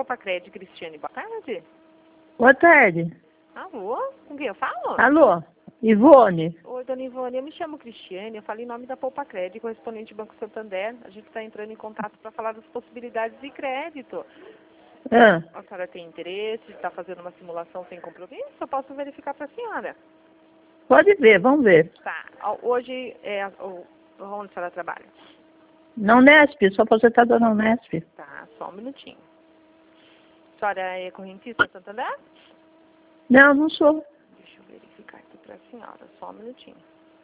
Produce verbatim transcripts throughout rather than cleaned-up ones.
Popacred, Cristiane, boa tarde. Boa tarde. Alô? Com quem eu falo? Alô? Ivone? Oi, dona Ivone, eu me chamo Cristiane, eu falo em nome da Popacred, correspondente do Banco Santander. A gente está entrando em contato para falar das possibilidades de crédito. Ah, A senhora tem interesse de estar fazendo uma simulação sem compromisso? Eu posso verificar para a senhora. pode ver, vamos ver. Tá. Hoje, é, o- onde a senhora trabalha? Na Unesp, sou aposentada na Unesp. Tá, só um minutinho. A senhora é correntista Santander? Não, não sou. Deixa eu verificar aqui para a senhora, só um minutinho.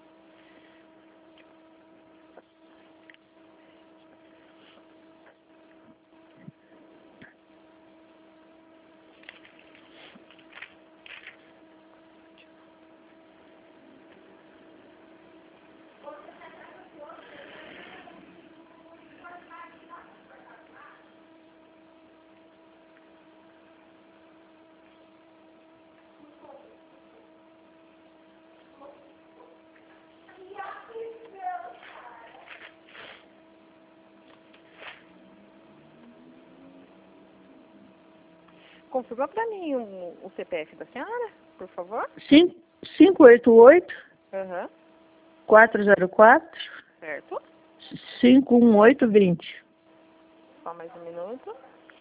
Confirma para mim o, o C P F da senhora, por favor. cinco oito oito, Aham, quatro zero quatro, certo. cinco um oito dois zero. Só mais um minuto.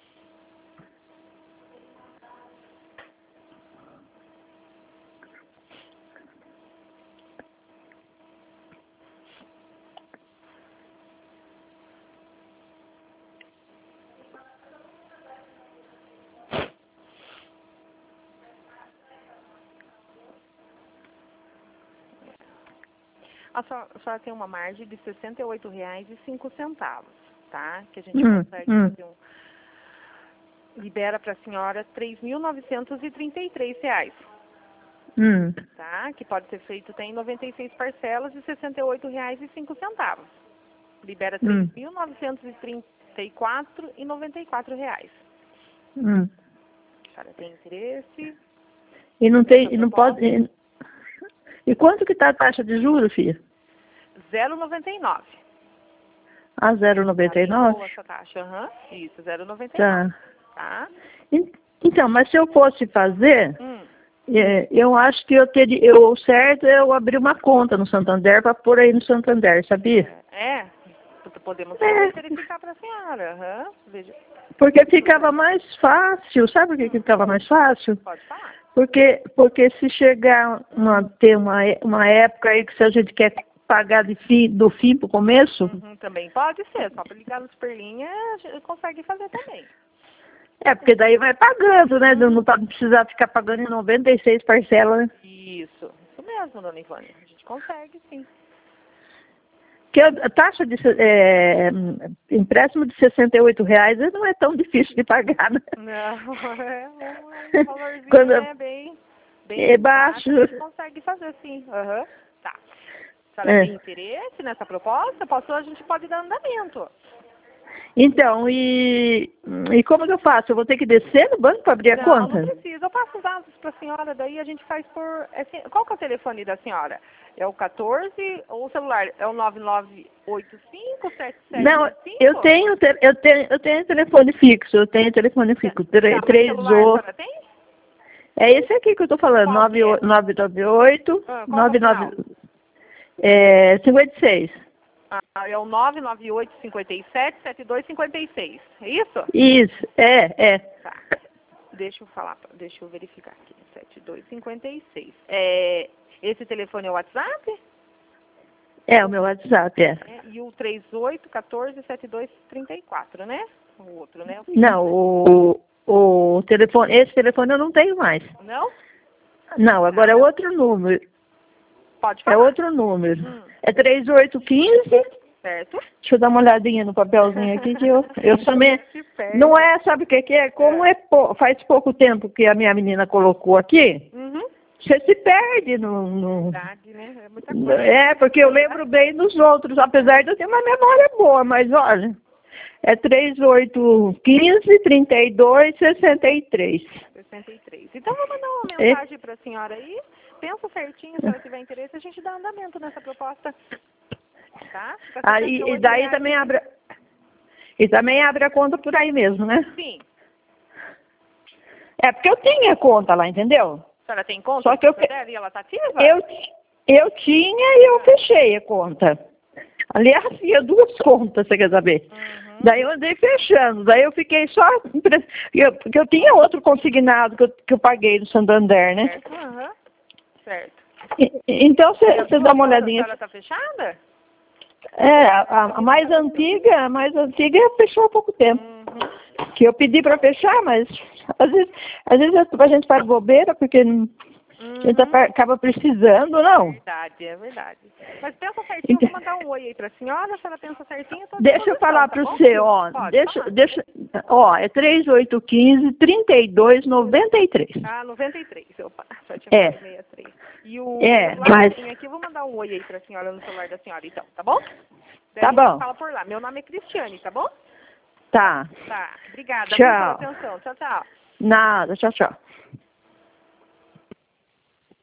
A senhora, a senhora tem uma margem de sessenta e oito reais e cinco centavos, tá? Que a gente Hum, consegue hum. fazer um... Libera para a senhora três mil novecentos e trinta e três reais, Hum. tá? Que pode ser feito tem noventa e seis parcelas de sessenta e oito reais e cinco centavos. Libera Hum. três mil novecentos e trinta e quatro e noventa e quatro reais. Hum. A senhora tem interesse? E não tem, Essa e não proposta? pode. E, e quanto que tá a taxa de juros, filha? zero vírgula noventa e nove. A zero vírgula noventa e nove? Boa essa taxa, aham. Isso, zero vírgula noventa e nove. Tá. Tá? En- Então, mas se eu fosse fazer, Hum. é, eu acho que eu teria, eu, o certo é eu abrir uma conta no Santander para pôr aí no Santander, sabia? É, é. Podemos É. verificar para a senhora. Aham. Veja. Porque ficava mais fácil, sabe por que que ficava mais fácil? Pode falar. Porque, porque se chegar uma, ter uma, é- uma época aí que se a gente quer pagar de fim, do fim para o começo, Uhum, também pode ser. Só para ligar no Superlinha, a gente consegue fazer também. é porque daí vai pagando, né? Não, não pa- precisa ficar pagando em noventa e seis parcelas, né? Isso. Isso mesmo, dona Ivone. A gente consegue, sim. Porque a taxa de se- é, empréstimo de sessenta e oito reais não é tão difícil de pagar, né? Não, é um, um valorzinho, Quando né? Bem, bem é baixo. a gente consegue fazer, sim. Aham. Tá. A senhora É. tem interesse nessa proposta? Posso, a gente pode dar andamento. Então, e, e como que eu faço? Eu vou ter que descer no banco para abrir a Não, conta? não precisa. Eu passo os dados para a senhora, daí a gente faz por... é assim, qual que é o telefone da senhora? É o quatorze ou o celular? É o nove nove oito cinco sete sete Não, cinco? eu tenho, te- eu tenho, eu tenho telefone fixo, eu tenho telefone fixo. Tá, Tre- mas Três celular a o senhora tem? É esse aqui que eu tô falando, Qual nove que é? nove oito, Ah, qual que é o nove final? nove é, cinquenta e seis. Ah, é o nove nove oito cinco sete sete dois cinco seis. É isso? Isso, é, é. Tá. Deixa eu falar, deixa eu verificar aqui. sete dois cinco seis. É, esse telefone é o WhatsApp? É o meu WhatsApp, é. É, e o trinta e oito, quatorze, setenta e dois, trinta e quatro, né? O outro, né? Não, o, o telefone, esse telefone eu não tenho mais. Não? Não, agora é outro número. Pode É falar. outro número. Hum. É três oito um cinco. Certo? Deixa eu dar uma olhadinha no papelzinho aqui que eu, eu também. Se perde. Não é, sabe o que que é? Como é, pou- faz pouco tempo que a minha menina colocou aqui, Uhum. você se perde no, no- Verdade, né? É muita coisa. É, porque eu lembro bem dos outros, apesar de eu ter uma memória boa, mas olha, é três oito um cinco, trinta e dois, sessenta e três. sessenta e três. Então, vou mandar uma É. mensagem para a senhora aí. Pensa certinho, se ela tiver interesse, a gente dá andamento nessa proposta. Tá? Fica Aí, sessenta e e oito daí reais. também abre, e também abre a conta por aí mesmo, né? Sim. É porque eu tinha conta lá, entendeu? A senhora tem conta? Só que eu, dela, e ela tá ativa? eu, eu tinha e eu fechei a conta. Aliás, tinha duas contas, você quer saber? Uhum. Daí eu andei fechando, daí eu fiquei só... Eu, porque eu tinha outro consignado que eu, que eu paguei no Santander, né? Certo. Uhum. Certo. E, então, você dá uma olhadinha. A senhora tá fechada? É, a, a mais antiga, a mais antiga fechou há pouco tempo. Uhum. Que eu pedi para fechar, mas às vezes, às vezes a gente faz bobeira, porque não, Uhum. a gente acaba precisando, não. Verdade, é verdade. Mas pensa certinho, eu vou mandar um oi aí pra senhora, se ela pensa certinho, eu tô à Deixa eu falar tá para bom? você, ó. Pode Deixa, falar. deixa, ó, é três oito um cinco, trinta e dois, noventa e três. Ah, noventa e três, opa, sete É. sessenta e três. E o É, celular mas- que tem aqui, eu vou mandar um oi aí pra senhora no celular da senhora, então, tá bom? Daí Tá a gente bom. fala por lá. Meu nome é Cristiane, tá bom? Tá. Tá, obrigada Tchau. viu, pela atenção. Tchau, tchau. Nada, tchau, tchau.